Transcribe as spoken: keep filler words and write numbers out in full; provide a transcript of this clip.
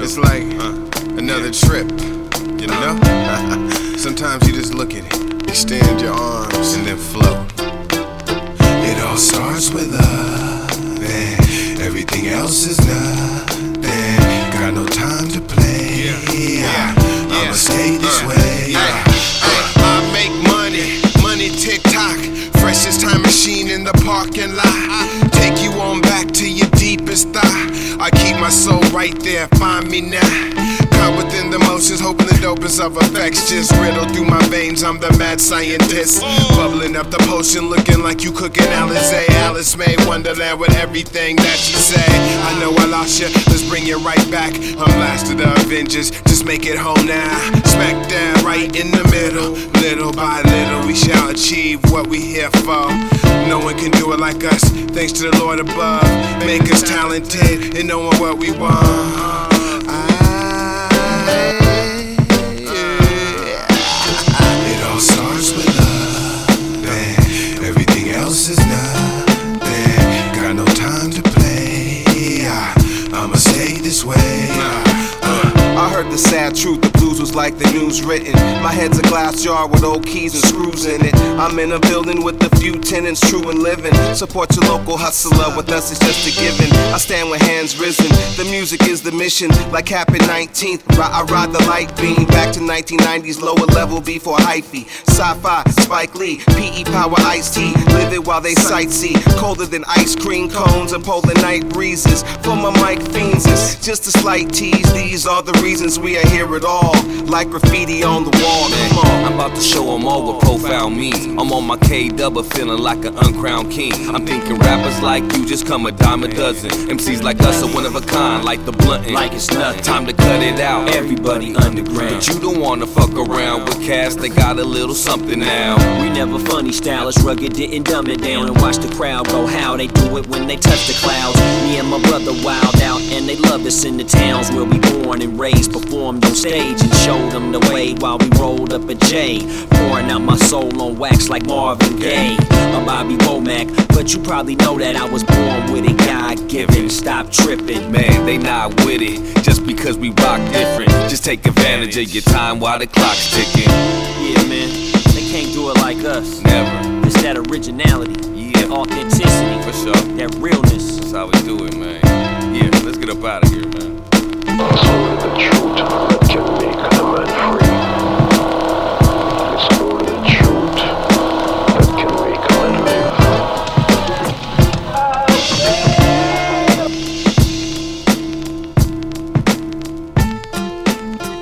It's like uh, another yeah. trip, you know? Sometimes you just look at it, extend your arms and then float. It all starts with love, then everything else is nothing. Got no time to play, yeah. Yeah. I'ma yeah. stay this uh, way. Yeah. I, I make money, money tick-tock. Freshest time machine in the parking lot. Take you on back to your deepest thought. I keep my soul right there, find me now. Caught within the motions, hoping the dopest of effects just riddle through my veins. I'm the mad scientist, bubbling up the potion, looking like you cooking Alizé. Alice made Wonderland with everything that she say. I know I lost you, let's bring it right back. I'm last of the Avengers, just make it home now. Smack down right in the middle, little by little we shall achieve what we here for. No one can do it like us, thanks to the Lord above. Make us talented in knowing what we want. It all starts with love, then everything else is nothing. Got no time to play, I'ma stay this way. I heard the sad truth, the blues was like the news written. My head's a glass jar with old keys and screws in it. I'm in a building with a few tenants, true and living. Support your local hustler, with us it's just a given. I stand with hands risen, the music is the mission. Like Happy nineteenth, I ride the light beam. Back to nineteen nineties, lower level before hyphy. Sci-fi, Spike Lee, P E Power, Ice-T. Live it while they sightsee. Colder than ice cream cones and polar night breezes. For my mic fiends, it's just a slight tease. These are the reasons we are here at all. Like graffiti on the wall, come on. I'm about to show them all what profound means. I'm on my K-double feeling like an uncrowned king. I'm thinking rappers like you just come a dime a dozen. M Cs like us are one of a kind, like the blunt. Like it's nothing. Time to cut it out. Everybody underground. But you don't wanna fuck around with cats that got a little something now. We never funny style, it's rugged, didn't dumb it down. And watch the crowd go how they do it when they touch the clouds. Me and my brother wild out, and they love us in the towns where we born and raised. Performed on stage and showed them the way while we rolled up a J. Pouring out my soul on wax like Marvin Gaye. I'm Bobby Womack, but you probably know that I was born with it, God-given. Stop tripping. Man, they not with it, just because we rock different. Just take advantage of your time while the clock's ticking. Yeah, man, they can't do it like us. Never. It's that originality, yeah. That authenticity, for sure. That realness. That's how we do it, man. Yeah, let's get up out of here, man.